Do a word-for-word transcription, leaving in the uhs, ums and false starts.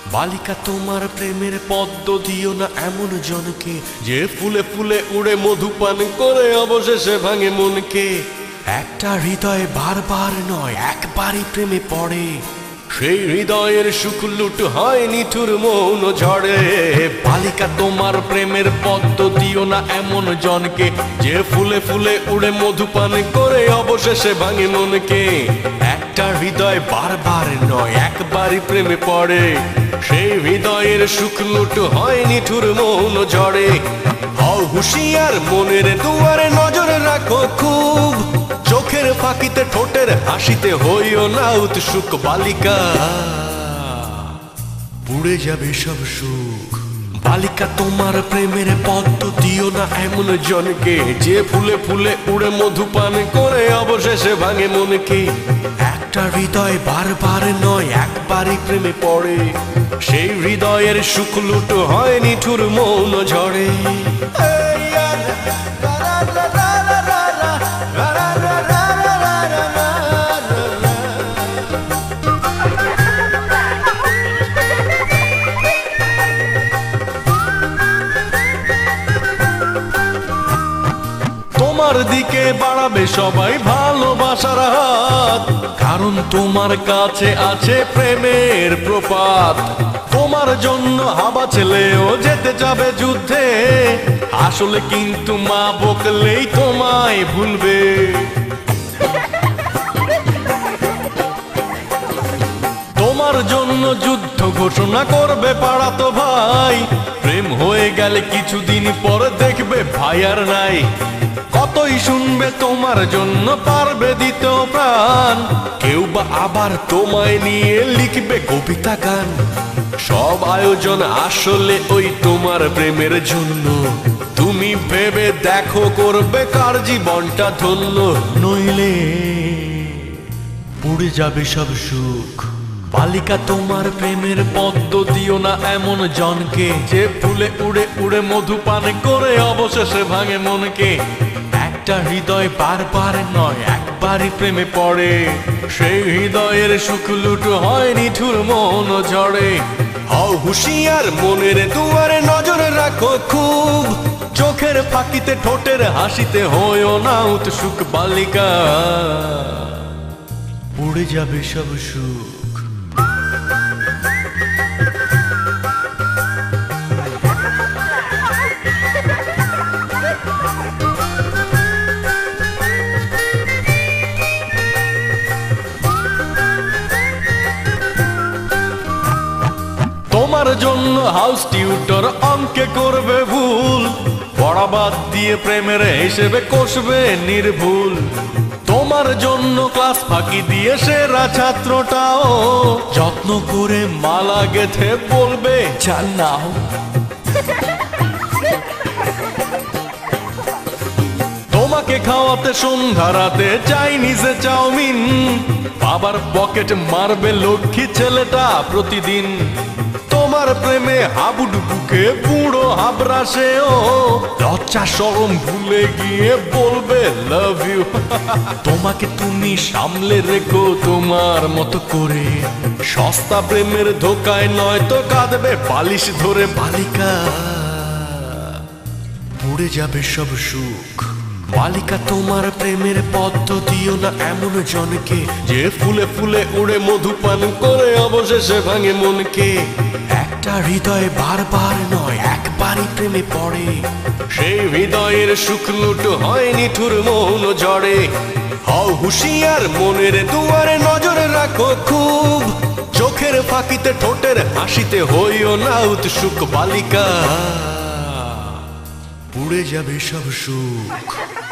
বালিকা তোমার প্রেমের পদ্ম দিও না এমন জনকে, যে ফুলে ফুলে উড়ে মধু পান করে অবশেষে ভাঙে মনকে। একটা হৃদয় বারবার নয় একবারই প্রেমে পড়ে, সেই হৃদয়ের সুখ লুট হয় নিঠুর মৌন ঝড়ে। বালিকা তোমার প্রেমের পদ্ম দিও না এমন জনকে, যে ফুলে ফুলে উড়ে মধু পান করে অবশেষে ভাঙে মনকে। একটা হৃদয় বারবার নয় একবারই প্রেমে পড়ে, সেই হৃদয়ের সুখ লুট হয় নিঠুর মৌন ঝড়ে। হও হুঁশিয়ার মনের দুয়ারে নজর রাখো খুব, চোখের ফাঁকিতে ঠোঁটের হাসিতে হইও না উৎসুক। বালিকা উড়ে যাবে সব সুখ। বালিকা তোমার প্রেমের পদ্ম দিও না এমন জনকে, যে ফুলে ফুলে উড়ে মধু পান করে অবশেষে ভাঙে মনকে। একটা হৃদয় বারবার নয় একবারই প্রেমে পড়ে, সেই হৃদয়ের সুখ লুট হয় নিঠুর মৌন ঝড়ে। তোমার দিকে বাড়াবে সবাই ভালোবাসার হাত, কারণ তোমার কাছে আছে প্রেমের প্রপাত। তোমার জন্য হাবা ছেলেও যেতে যাবে যুদ্ধে, আসলে কিন্তু মা বকলেই তোমায় ভুলবে। তোমার জন্য যুদ্ধ ঘোষণা করবে পাড়াতো ভাই, প্রেম হয়ে গেলে কিছুদিন পর দেখবে ভাই আর নাই। কতই শুনবে তোমার জন্য পারবে দিতে প্রাণ, কেউ বা আবার তোমায় নিয়ে লিখবে কবিতা গান। সব আয়োজন আসলে ওই তোমার প্রেমের জন্য, তুমি ভেবে দেখো করবে কার জীবনটা ধন্য। নইলে পুড়ে যাবে সব সুখ। বালিকা তোমার প্রেমের পদ্ম দিও না এমন জনকে, যে ফুলে উড়ে উড়ে মধু পান করে অবশেষে ভাঙে মনকে। একটা হৃদয় বারবার নয় একবারই প্রেমে পড়ে, সেই হৃদয়ের সুখ লুট হয় নিঠুর মৌন ঝড়ে। হও হুঁশিয়ার মনের দুয়ারে নজর রাখো খুব, চোখের ফাঁকিতে ঠোঁটের হাসিতে হইও না উৎসুক। বালিকা উড়ে যাবে সব সুখ। তোমার জন্য হাউস টিউটর অঙ্কে করবে ভুল, পড়া বাদ দিয়ে প্রেমের হিসেবে কষবে নির্ভুল। তোমার জন্য ক্লাস ফাঁকি দিয়ে সেরা ছাত্রটাও যত্ন করে মালা গেথে বলবে জানাও। তোমাকে খাওয়াতে সন্ধ্যা রাতে চাইনিজে চাউমিন, বাবার পকেট মারবে লক্ষ্মী ছেলেটা প্রতিদিন। তোমার প্রেমে হাবুডুবুকে বুড়ো হাবরাসেও লজ্জা শরম ভুলে গিয়ে বলবে লাভ ইউ। তোমাকে তুমি সামলে রেখো তোমার মতো করে, সস্তা প্রেমের ধোকায় নয় তো কাঁদবে বালিশ ধরে। বালিকা পুড়ে যাবে সব সুখ। বালিকা তোমার প্রেমের পদ্ম দিও না এমন জনকে, যে ফুলে ফুলে উড়ে মধু পান করে অবশেষে ভাঙে মনকে। একটা হৃদয় বারবার নয় একবারই প্রেমে পড়ে, সেই হৃদয়ের সুখ লুট হয় নিঠুর মৌন ঝড়ে। হও হুঁশিয়ার মনের দুয়ারে নজর রাখো খুব, চোখের ফাঁকিতে ঠোঁটের হাসিতে হইও না উৎসুক। বালিকা উড়ে যাবে সব সুখ।